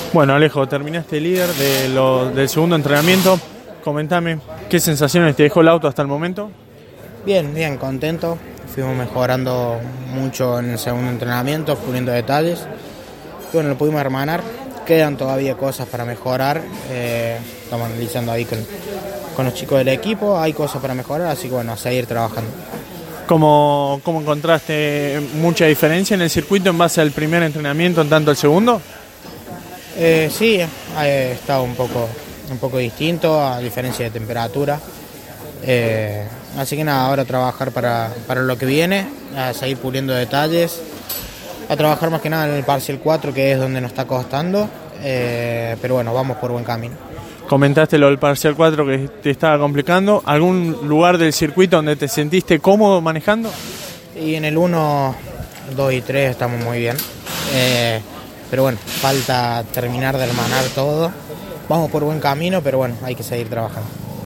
Bueno, Alejo, terminaste líder del segundo entrenamiento. Comentame, ¿qué sensaciones te dejó el auto hasta el momento? Bien, contento. Fuimos mejorando mucho en el segundo entrenamiento, puliendo detalles. Bueno, lo pudimos hermanar. Quedan todavía cosas para mejorar. Estamos analizando ahí con los chicos del equipo. Hay cosas para mejorar, así que bueno, a seguir trabajando. ¿Cómo encontraste mucha diferencia en el circuito en base al primer entrenamiento en tanto el segundo? Sí, ha estado un poco distinto, a diferencia de temperatura. Así que nada, ahora trabajar para lo que viene, a seguir puliendo detalles, a trabajar más que nada en el Parcial 4, que es donde nos está costando, pero bueno, vamos por buen camino. Comentaste lo del Parcial 4 que te estaba complicando. ¿Algún lugar del circuito donde te sentiste cómodo manejando? Y en el 1, 2 y 3 estamos muy bien, pero bueno, falta terminar de hermanar todo. Vamos por buen camino, pero bueno, hay que seguir trabajando.